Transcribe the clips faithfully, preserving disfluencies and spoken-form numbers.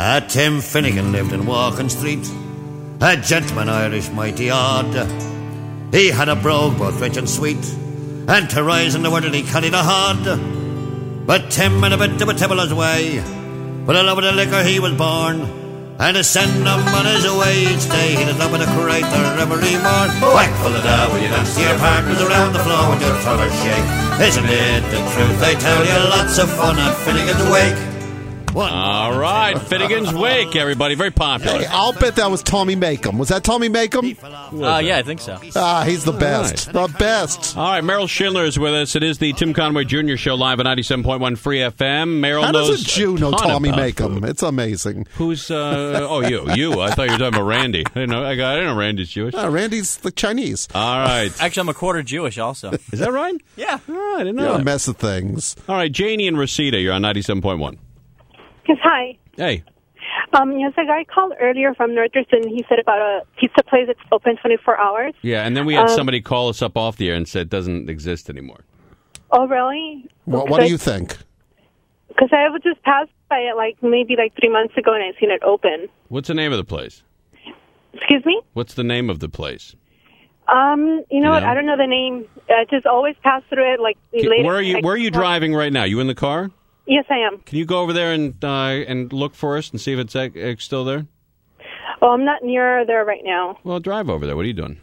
Uh, Tim Finnegan lived in Walking Street, a gentleman Irish mighty odd. He had a brogue both rich and sweet, and to rise in the world he carried a hod. But Tim had a bit of a tibbler's way, for the love of the liquor he was born, and to send him on his way each day he'd have with a crater every morn. Whack full of da when you dance to your partners around the floor with your trouble shake. Isn't it the truth? They tell you lots of fun at Finnegan's Wake. One. All right, Finnegan's Wake, everybody. Very popular. Hey, I'll bet that was Tommy Makem. Was that Tommy Makem? Uh, yeah, I think so. Ah, he's the best. Right. The best. All right, Merrill Schindler is with us. It is the Tim Conway Junior Show live at ninety-seven point one Free F M. Merrill How knows does a Jew know Tommy Makem? Food. It's amazing. Who's, uh, oh, you. You. I thought you were talking about Randy. I didn't know, I, got, I didn't know Randy's Jewish. Uh, Randy's the Chinese. All right. Actually, I'm a quarter Jewish also. Is that right? Yeah. Oh, I didn't know You're that. a mess of things. All right, Janie and Reseda, you're on ninety-seven point one. Yes, hi. Hey. Um, yes, a guy called earlier from Northeastern. He said about a pizza place that's open twenty-four hours. Yeah, and then we had um, somebody call us up off the air and said it doesn't exist anymore. Oh, really? Well, what do you think? Because I was just passed by it like maybe like three months ago and I seen it open. What's the name of the place? Excuse me? What's the name of the place? Um, you know You what? know? I don't know the name. I just always pass through it like Can- later. where are you? like, Where are you driving right now? You in the car? Yes, I am. Can you go over there and uh, and look for us and see if it's, uh, it's still there? Oh, I'm not near there right now. Well, drive over there. What are you doing?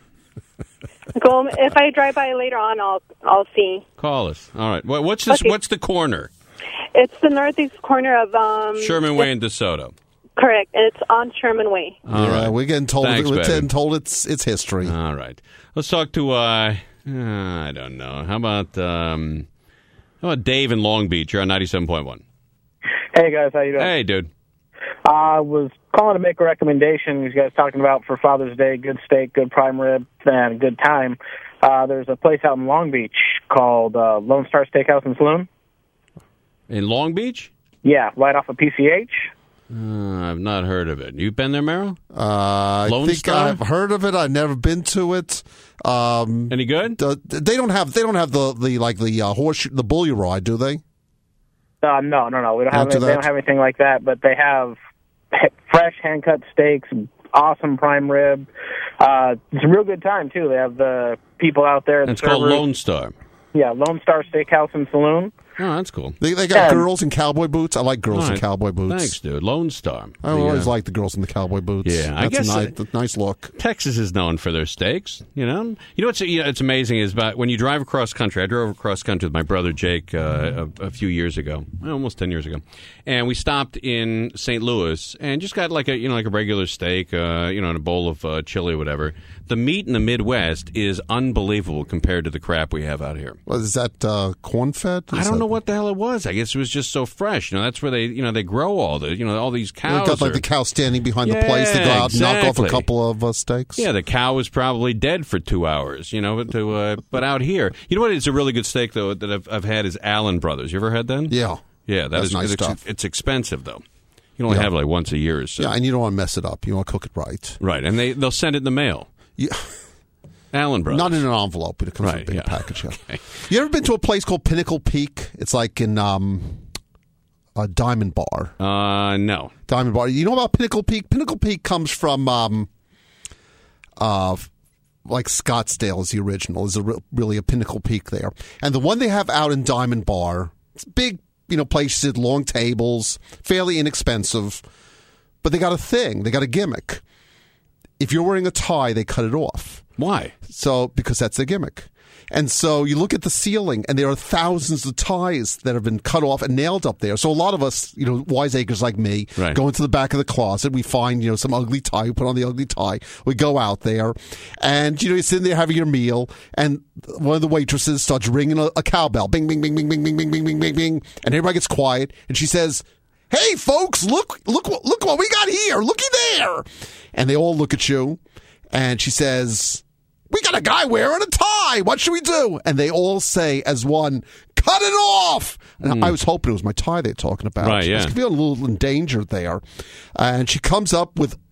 Go if I drive by later on, I'll I'll see. Call us. All right. What, what's this? Okay. What's the corner? It's the northeast corner of um Sherman Way and DeSoto. Correct, and it's on Sherman Way. All yeah, right. we're getting told. Thanks, we're baby. getting told it's it's history. All right. Let's talk to. Uh, I don't know. How about um, how about Dave in Long Beach? You're on ninety-seven point one. Hey, guys. How you doing? Hey, dude. I was calling to make a recommendation. You guys talking about for Father's Day, good steak, good prime rib, and a good time. Uh, there's a place out in Long Beach called uh, Lone Star Steakhouse and Saloon. In Long Beach? Yeah, right off of P C H. Uh, I've not heard of it. You've been there, Merrill? Uh, I Lone think Star? I've heard of it. I've never been to it. Um, Any good? the, they don't have they don't have the, the like the uh, horse the bully ride, do they? Uh, no, no, no. We don't have. After Any, they that? don't have anything like that. But they have fresh hand cut steaks, awesome prime rib. Uh, it's a real good time too. They have the people out there. And the it's called servers. Lone Star. Yeah, Lone Star Steakhouse and Saloon. Oh, that's cool. They they got Yeah. girls in cowboy boots. I like girls All in right. cowboy boots. Thanks, dude. Lone Star. I The, always uh, like the girls in the cowboy boots. Yeah, I That's guess a nice, it- nice look. Texas is known for their steaks. You know, you know what's you know, it's amazing is about when you drive across country. I drove across country with my brother Jake uh, a, a few years ago, almost ten years ago, and we stopped in Saint Louis and just got like a you know like a regular steak, uh, you know, and a bowl of uh, chili or whatever. The meat in the Midwest is unbelievable compared to the crap we have out here. Well, is that uh, corn fed? I don't know what the hell it was. I guess it was just so fresh. You know, that's where they you know they grow all the you know all these They cows. got like are- the cow standing behind the Yeah, place. They go out and knock off exactly. a couple of uh, steaks. Yeah, the cow was probably dead for two hours, you know. To, uh, but out here, you know what is a really good steak though that I've, I've had is Allen Brothers. You ever had that? Yeah. yeah, that That's is nice it's, stuff. It's expensive though. You only Yeah. have it like once a year or so. Yeah, and you don't want to mess it up. You want to cook it right. Right, and they they'll send it in the mail. Yeah. Allen Brothers. Not in an envelope, but it comes in a Right, big yeah. package. Yeah. Okay. You ever been to a place called Pinnacle Peak? It's like in um, a Diamond Bar. Uh, no. Diamond Bar. You know about Pinnacle Peak? Pinnacle Peak comes from um, uh, like Scottsdale is the original. Is a re- really a Pinnacle Peak there, and the one they have out in Diamond Bar. It's big, you know, places, long tables, fairly inexpensive, but they got a thing. They got a gimmick. If you're wearing a tie, they cut it off. Why? So, because that's their gimmick. And so you look at the ceiling, and there are thousands of ties that have been cut off and nailed up there. So a lot of us, you know, wiseacres like me, Right. go into the back of the closet. We find, you know, some ugly tie. We put on the ugly tie. We go out there, and, you know, you're sitting there having your meal, and one of the waitresses starts ringing a, a cowbell. Bing, bing, bing, bing, bing, bing, bing, bing, bing, bing, bing. And everybody gets quiet, and she says, "Hey, folks, look, look, what- look what we got here. Looky there." And they all look at you, and she says, "We got a guy wearing a tie. What should we do?" And they all say as one, "Cut it off." And I was hoping it was my tie they're talking about. Right, I was yeah. feeling a little endangered there. And she comes up with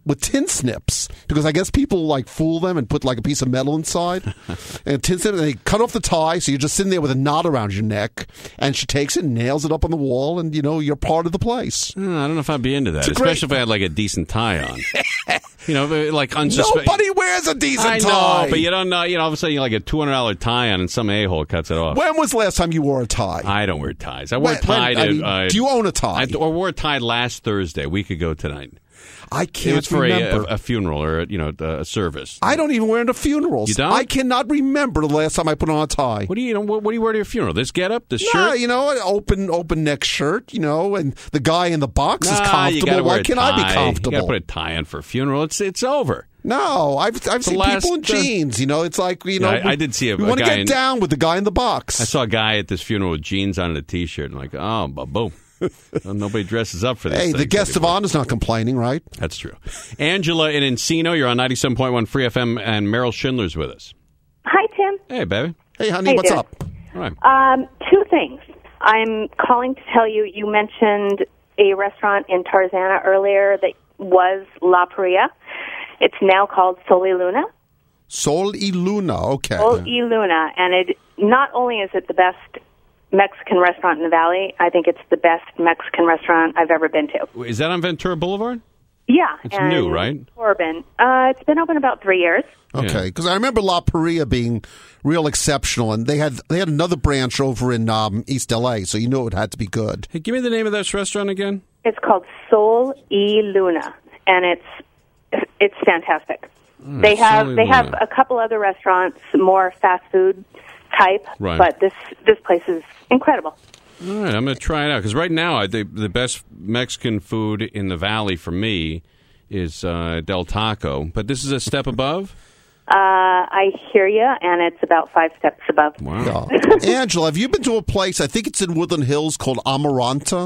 with tin snips because I guess people like fool them and put like a piece of metal inside and tin snip. And they cut off the tie, so you're just sitting there with a knot around your neck. And she takes it and nails it up on the wall, and you know you're part of the place. Uh, I don't know if I'd be into that, It's especially great- if I had like a decent tie on. You know, like unsuspecting. Nobody wears a decent I know, tie. but you don't know. You know, all of a sudden you like a two hundred dollar tie on, and some a hole cuts it off. When was the last time you wore a tie? I don't wear ties. I wore When- a tie. when- I to, mean, uh, do you own a tie? I, or wore a tie last Thursday, a week ago tonight. I It can't was for a, remember. a, a funeral or you know a service. I don't even wear it to funerals. You don't? I cannot remember the last time I put on a tie. What do you, you know? What, what do you wear to your funeral? This getup, this No, shirt. you know, an open open neck shirt, you know, and the guy in the box is Nah, you comfortable. gotta wear Why a can't I be tie. comfortable? You got to put a tie on for a funeral. It's it's over. No, I've I've seen last, people in uh, jeans. You know, it's like you know. Yeah, I- I did see a- We a want to guy get in- down with the guy in the box. I saw a guy at this funeral with jeans on and a t-shirt. And I'm like, oh, boom. Well, nobody dresses up for this. Hey, the thing guest of anymore. honor's not complaining, right? That's true. Angela in Encino, you're on ninety-seven point one Free F M, and Meryl Schindler's with us. Hi, Tim. Hey, baby. Hey, honey, Hey, what's dude. up? All right. Um, two things. I'm calling to tell you, you mentioned a restaurant in Tarzana earlier that was La Paria. It's now called Soli Luna. Sol y Luna, okay. Sol y Luna. And it not only is it the best Mexican restaurant in the Valley, I think it's the best Mexican restaurant I've ever been to. Is that on Ventura Boulevard? Yeah. It's and new, right? Corbin. Uh, it's been open about three years. Okay, because I remember La Paria being real exceptional, and they had they had another branch over in um, East L A, so you knew it had to be good. Hey, give me the name of this restaurant again. It's called Sol y Luna, and it's it's fantastic. they have Sol y they have Luna. a couple other restaurants, more fast food type, Right. but this this place is incredible. All right, I'm going to try it out because right now I think the best Mexican food in the Valley for me is uh, Del Taco, but this is a step above. Uh, I hear you, and it's about five steps above. Wow. Yeah. Angela, have you been to a place, I think it's in Woodland Hills, called Amaranta?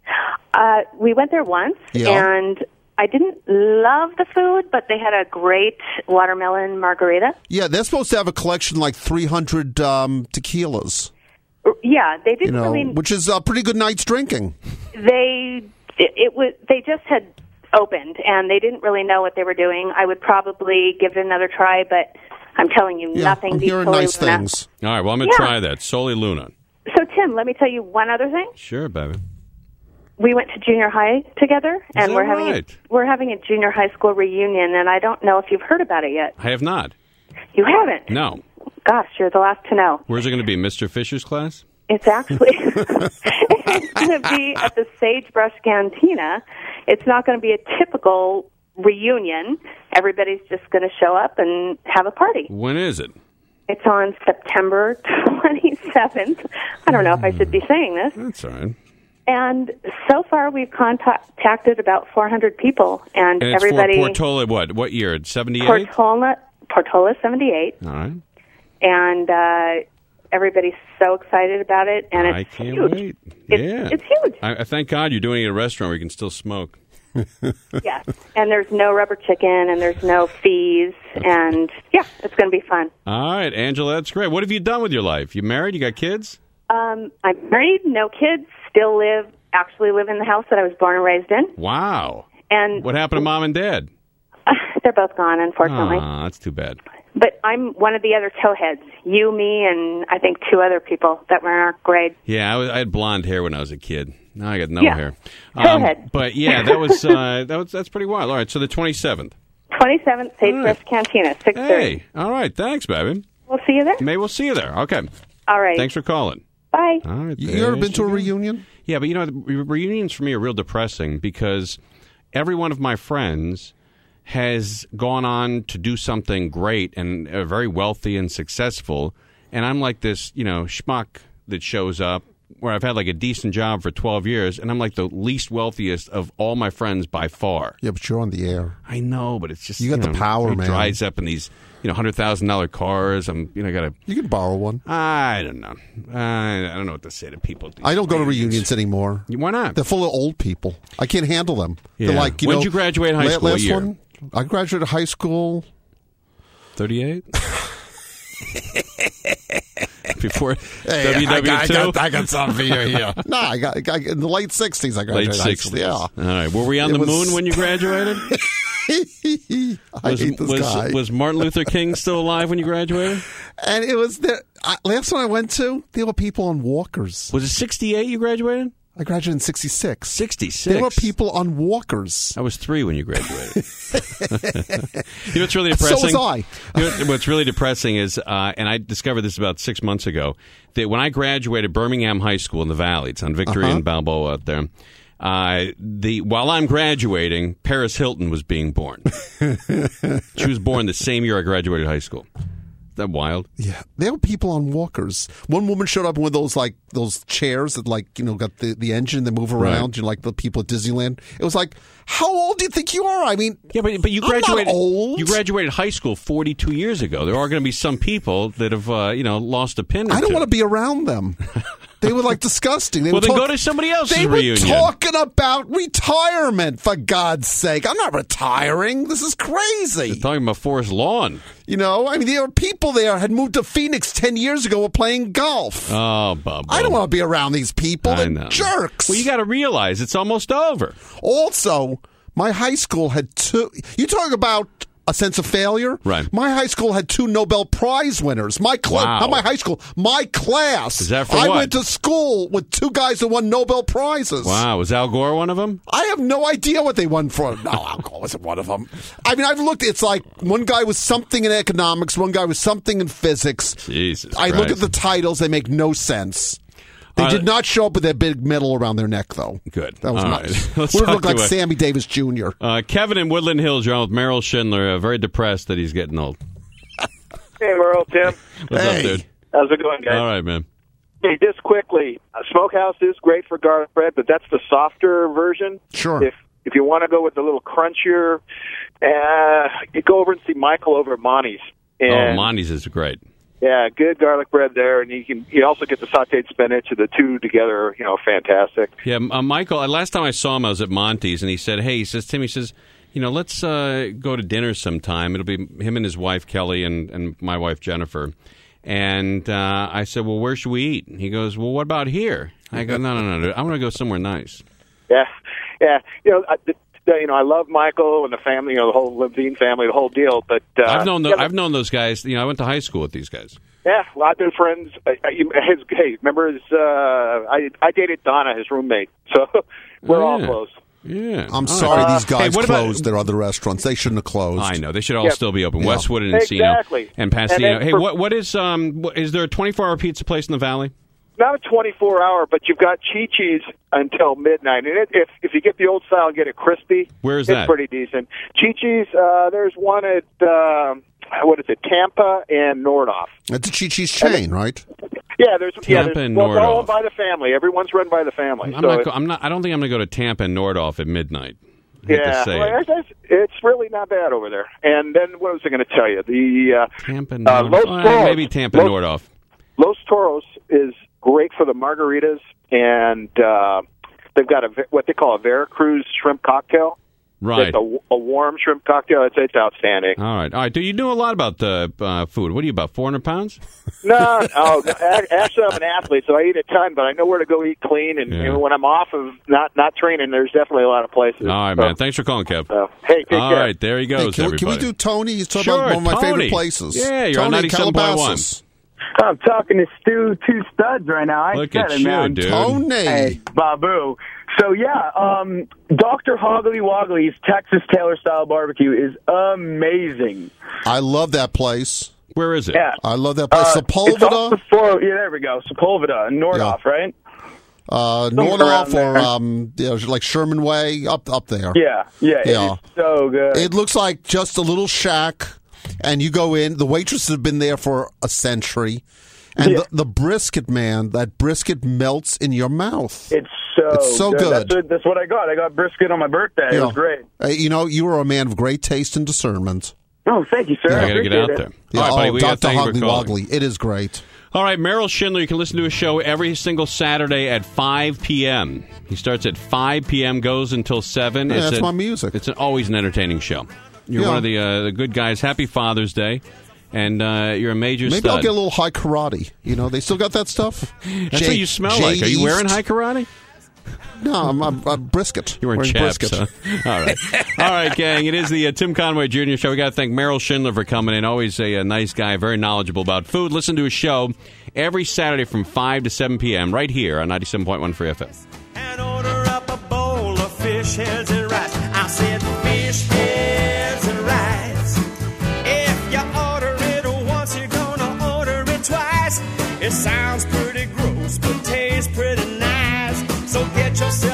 Uh, we went there once, Yeah. and I didn't love the food, but they had a great watermelon margarita. Yeah, they're supposed to have a collection like three hundred um, tequilas, Yeah, they you didn't know, really. which is a pretty good night's drinking. They it, it was they just had opened and they didn't really know what they were doing. I would probably give it another try, but I'm telling you, Yeah, nothing I'm beats hearing Soli nice Luna. things. All right, well, I'm going to Yeah. try that. Soli Luna. So Tim, let me tell you one other thing. Sure, baby. We went to junior high together, and that we're having right? a, we're having a junior high school reunion, and I don't know if you've heard about it yet. I have not. You haven't? No. Gosh, you're the last to know. Where's it going to be? Mister Fisher's class? It's actually it's going to be at the Sagebrush Cantina. It's not going to be a typical reunion. Everybody's just going to show up and have a party. When is it? It's on September twenty-seventh. I don't know if I should be saying this. That's all right. And so far, we've contacted about four hundred people, and, And it's everybody. for Portola, what? What year? seventy-eight? Portola, Portola seventy-eight, All right. and uh, everybody's so excited about it, and it's I can't huge. wait. It's, yeah. it's huge. I, I thank God you're doing it at a restaurant where you can still smoke. Yes, and there's no rubber chicken, and there's no fees, and yeah, it's going to be fun. All right, Angela, that's great. What have you done with your life? You married? You got kids? Um, I'm married, no kids, still live, actually live in the house that I was born and raised in, Wow. and What happened to mom and dad? they're both gone, unfortunately. Oh, that's too bad. But I'm one of the other towheads. You, me, and I think two other people that were in our grade. Yeah, I, was, I had blonde hair when I was a kid. Now I got no Yeah. hair. Towhead. But yeah, that was uh, that was that's pretty wild. All right, so the twenty-seventh. twenty-seventh, Sagebrush Cantina, six thirty. Hey, all right, thanks, baby. We'll see you there. Maybe we'll see you there. Okay, All right. thanks for calling. Bye. All right, You there ever been she to a goes. reunion? Yeah, but you know, the re- reunions for me are real depressing because every one of my friends has gone on to do something great and are very wealthy and successful, and I'm like this, you know, schmuck that shows up where I've had like a decent job for twelve years, and I'm like the least wealthiest of all my friends by far. Yeah, but you're on the air. I know, but it's just You got the know, power, it man. Drives up in these, you know, hundred thousand dollar cars. I'm, you know, got to. You can borrow one. I don't know. I, I don't know what to say to people. I don't go to reunions anymore. Why not? They're full of old people. I can't handle them. Yeah. They're like, you When'd know, you graduate high la- school? What Last year? one, I graduated high school. thirty-eight Before Hey, W W two? I, got, I, got, I got something for you here. no, I got, I got in the late sixties. I Late graduated high sixties. school. Yeah. All right. Were we on It the was- moon when you graduated? I was, hate this was, guy. was Martin Luther King still alive when you graduated? And it was there. I, last one I went to, there were people on walkers. Was it sixty-eight you graduated? I graduated in sixty-six. sixty-six. There were people on walkers. I was three when you graduated. You know what's really depressing? So was I. You know what's really depressing is, uh, and I discovered this about six months ago, that when I graduated Birmingham High School in the Valley, it's on Victory Uh-huh. and Balboa out there, uh, the while I'm graduating, Paris Hilton was being born. She was born the same year I graduated high school. That wild? Yeah, there were people on walkers. One woman showed up in one of those like those chairs that like you know got the, the engine that move around. Right. You know, like the people at Disneyland. It was like, how old do you think you are? I mean, Yeah, but but you I'm not graduated. old. You graduated high school forty-two years ago. There are going to be some people that have uh, you know lost a pin. Or I don't two. want to be around them. They were like disgusting. They Well, were then talk- go to somebody else's They were reunion. talking about retirement. For God's sake, I'm not retiring. This is crazy. Talking about Forest Lawn. You know, I mean, there were people there had moved to Phoenix ten years ago, were playing golf. Oh, Bob. I don't want to be around these people. I They're know. jerks. Well, you got to realize it's almost over. Also, my high school had two. You talk about a sense of failure, Right. My high school had two Nobel Prize winners. My class, Wow. not my high school, my class. Is that for I what? went to school with two guys that won Nobel Prizes. Wow, was Al Gore one of them? I have no idea what they won for. No, Al Gore wasn't one of them. I mean, I've looked. It's like one guy was something in economics, one guy was something in physics. Jesus I look Christ. at the titles; they make no sense. They Uh, did not show up with their big medal around their neck, though. Good. That was All nice. right. Let's Would have talk looked like to a- Sammy Davis Junior Uh, Kevin in Woodland Hills, you're on with Merrill Schindler. Uh, very depressed that he's getting old. Hey, Merle, Tim. What's Hey. up, dude? How's it going, guys? All right, man. Hey, just quickly, uh, Smokehouse is great for garlic bread, but that's the softer version. Sure. If if you want to go with the little crunchier, uh, you go over and see Michael over at Monty's. Oh, And, Monty's is great. Yeah, good garlic bread there, and you can you also get the sautéed spinach, and the two together, you know, fantastic. Yeah, uh, Michael, uh, last time I saw him, I was at Monty's, and he said, hey, he says, Tim, he says, you know, let's uh, go to dinner sometime. It'll be him and his wife, Kelly, and, and my wife, Jennifer. And uh, I said, well, where should we eat? And he goes, well, what about here? I go, no, no, no, no. I want to go somewhere nice. Yeah, yeah. You know, I, the, you know, I love Michael and the family, you know, the whole Levine family, the whole deal. But uh, I've known the, yeah, I've known those guys. You know, I went to high school with these guys. Yeah, well, I've been friends. Uh, you- his, hey, remember his? Uh, I I dated Donna, his roommate, so we're all Yeah. close. Yeah. I'm All sorry right. these guys Hey, what about- closed their other restaurants. They shouldn't have closed. I know they should all Yeah. still be open. Yeah. Westwood and Encino Exactly. and Pasadena. And then hey, for- what what is um what, is there a twenty-four hour pizza place in the Valley? Not a twenty-four hour, but you've got Chi-Chi's until midnight. And it, if if you get the old style and get it crispy, Where is it's that? pretty decent. Chi-Chi's, uh, there's one at um what is it, Tampa and Nordhoff. It's a Chi-Chi's chain, right? Yeah, there's yeah, Tampa there's, and well, it's all Nordhoff. owned by the family. Everyone's run by the family. I'm so not. it- Go, I'm not. I don't think I'm going to go to Tampa and Nordhoff at midnight. I hate yeah, to say well, it. it's, it's- it's really not bad over there. And then what was I going to tell you? The uh, Tampa and uh, Nordhoff. Los Well, Toros. maybe Tampa and Los- Nordhoff. Los Toros is great for the margaritas, and uh, they've got a what they call a Veracruz shrimp cocktail. Right. It's a, a warm shrimp cocktail. It's, it's outstanding. All right. All right. Do you know a lot about uh, uh, food? What are you about? Four hundred pounds? No, oh, no, a- actually, I'm an athlete, so I eat a ton, but I know where to go eat clean. And Yeah. you know, when I'm off of not not training, there's definitely a lot of places. All right, So, man. Thanks for calling, Kev. uh, hey, take All care. right, there he Hey, goes. can, we- can we everybody. do Tony? He's talking Sure, about one of my Tony. favorite places. Yeah, you're on Tony in ninety-seven point one. Calabasas. I'm talking to Stu, two studs right now. I Look said at it, you, man. dude. Tony. Hey, Babu. So yeah, um, Doctor Hoggly Woggly's Texas Taylor style barbecue is amazing. I love that place. Where is it? Yeah, I love that place. Uh, it's off Sepulveda, the four, yeah, there we go. Sepulveda and Nordhoff, Yeah. right? uh, somewhere Nordhoff, around or there. um, you know, like Sherman Way, up up there. Yeah, yeah, Yeah. It's so good. It looks like just a little shack, and you go in. The waitresses have been there for a century, and Yeah. the, the brisket, man, that brisket melts in your mouth. it's so It's so good. good. That's what, that's what I got. I got brisket on my birthday. It Yeah. was great. Uh, you know, you are a man of great taste and discernment. Oh, thank you, sir. I I got to get appreciate out it. there. Yeah, All right, buddy, oh, we got Doctor thank you for Hoggly calling. Woggly. It is great. All right, Merrill Schindler, you can listen to his show every single Saturday at five p.m. He starts at five p.m., goes until seven. Yeah, It's that's a- my music. It's an, always an entertaining show. You're Yeah. one of the uh, the good guys. Happy Father's Day. And uh, you're a major Maybe stud. I'll get a little high karate. You know, they still got that stuff. That's what you smell like. Are you wearing high karate? No, I'm, I'm, I'm brisket. You weren't Wearing chaps, brisket. huh? All right. All right, gang. It is the uh, Tim Conway Junior Show. We got to thank Merrill Schindler for coming in. Always a, a nice guy, very knowledgeable about food. Listen to his show every Saturday from five to seven p.m. right here on ninety-seven point one Free F M. And order up a bowl of fish heads and rice. I said fish heads and rice. If you order it once, you're gonna order it twice. It sounds pretty gross, but tastes pretty nice. So get yourself